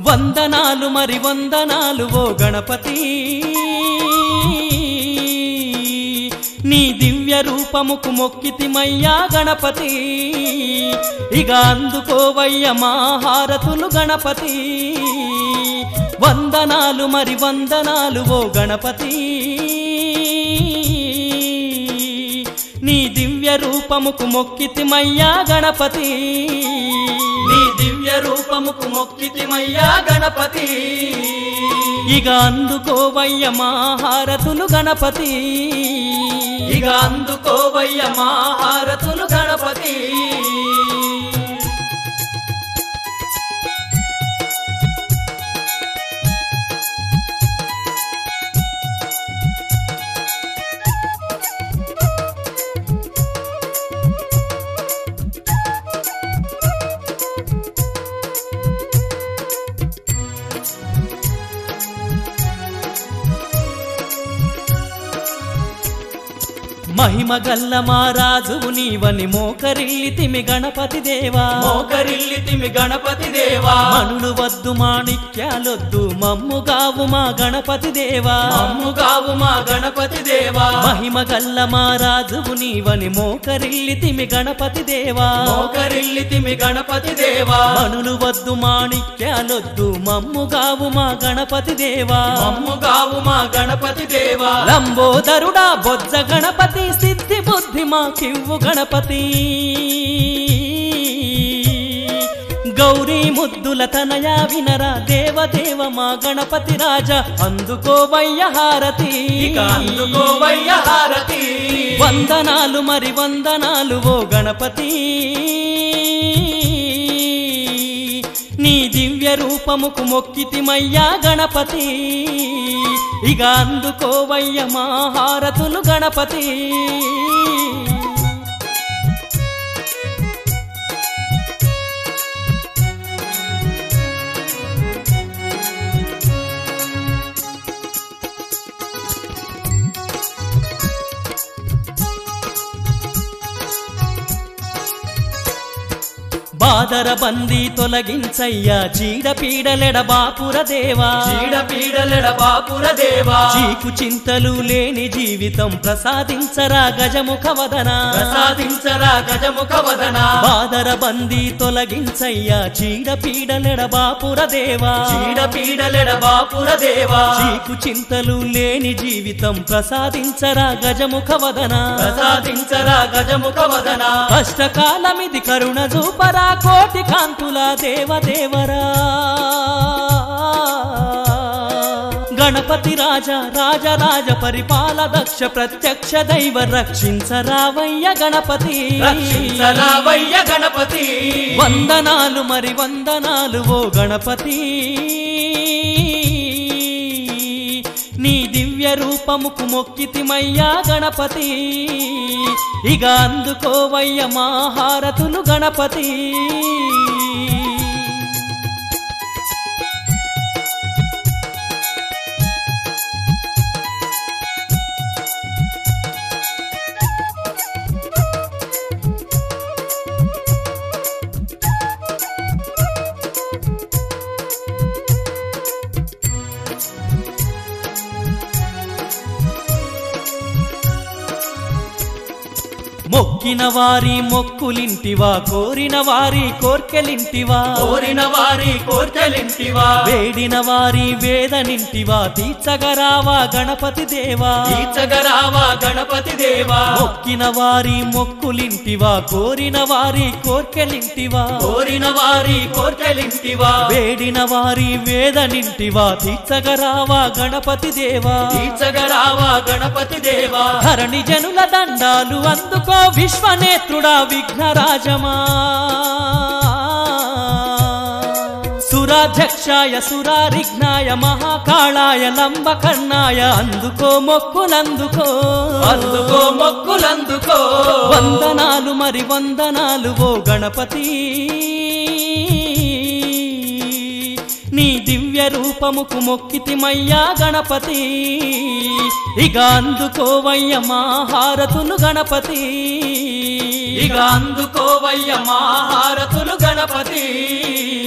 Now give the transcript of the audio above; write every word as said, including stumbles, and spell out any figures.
వందనాలు మరి వందనాలు ఓ గణపతి నీ దివ్య రూపముకు మొక్కితిమయ్యా గణపతి ఇక అందుకోవయ్య మా హారతులు గణపతి వందనాలు మరి వందనాలు ఓ గణపతి నీ దివ్య రూపముకు మొక్కితిమయ్యా గణపతి నీ దివ్య రూపముకు మొక్కితిమయ్యా గణపతి ఇక అందుకోవయ్య మా హారతులు గణపతి ఇక అందుకోవయ్య మా హారతులు గణపతి మహిమ గల్ల మా రాజువు నీవని మోకరిల్లితిమి గణపతి దేవా మోకరిల్లితిమి గణపతి దేవా మనులు వద్దు మాణిక్యాలొద్దు మమ్ముగావు మా గణపతి దేవా మమ్ముగావు మా గణపతి దేవా మహిమ గల్ల మా రాజువు నీవని మోకరిల్లితిమి గణపతి దేవా మోకరిల్లితిమి గణపతి దేవా మనులు వద్దు మాణిక్యాలొద్దు మమ్ముగావు మా గణపతి దేవా మమ్ముగావు మా గణపతి దేవా లంబోదరుడా బొజ్జ గణపతి సిద్ధి బుద్ధి మా కివ్వు గణపతి గౌరీ ముద్దుల తనయా వినరా దేవదేవ మా గణపతి రాజా అందుకోవయ్య హారతి అందుకోవయ్య హారతి వందనాలు మరి వందనాలు ఓ గణపతి నీ దివ్య రూపముకు మొక్కితిమయ్యా గణపతి ఇక అందుకోవయ్య మా హారతులు గణపతి బాదర బందీ తొలగించయ్యా చీడ పీడలెడ బాపుర దేవా చీడ పీడలెడ బాపుర దేవా చీకు చింతలు లేని జీవితం ప్రసాదించరా గజముఖ వదన ప్రసాదించరా గజముఖ వదన బాదర బందీ తొలగించయ్యా చీడ పీడలెడ బాపుర దేవా చీడ పీడలెడ బాపుర దేవా చీకు చింతలు లేని జీవితం ప్రసాదించరా గజముఖ వదన ప్రసాదించరా గజముఖ వదన కష్టకాలమిది కరుణ చూపరా కోటి కాంతుల దేవదేవరా గణపతి రాజా రాజరాజ పరిపాల దక్ష ప్రత్యక్ష దైవ రక్షించరావయ్య గణపతి రక్షించరావయ్య గణపతి వందనాలు మరి వందనాలు ఓ గణపతి నీ దివ్య రూపముకు మొక్కితిమయ్యా గణపతి ఇక అందుకోవయ్య మా హారతులు గణపతి మొక్కిన వారి మొక్కులింటివా కోరిన వారి కోర్కెలింటివా కోరిన వారి కోర్కెలింటివా వేడిన వారి వేదనింటివా తీర్చగరావా గణపతి దేవా తీర్చగరావా గణపతి దేవా మొక్కిన వారి మొక్కులింటివా కోరిన వారి కోర్కెలింటివా కోరిన వారి కోర్కెలింటివా వేడిన వారి వేదనింటివా తీర్చగరావా గణపతి దేవా తీర్చగరావా గణపతి దేవా ధరణి జనుల దండాలు అందుకో విశ్వనేత్రుడా విఘ్నరాజమా సురాధ్యక్షాయ సురారిఘ్నాయ మహాకాళాయ లంబకర్ణాయ అందుకో మొక్కులందుకో అందుకో మొక్కులందుకో వందనాలు మరి వందనాలు ఓ గణపతి నీ దివ్య రూపముకు మొక్కితిమయ్యా గణపతి ఇక అందుకోవయ్య మా హారతులు గణపతి ఇక అందుకోవయ్య మా హారతులు గణపతి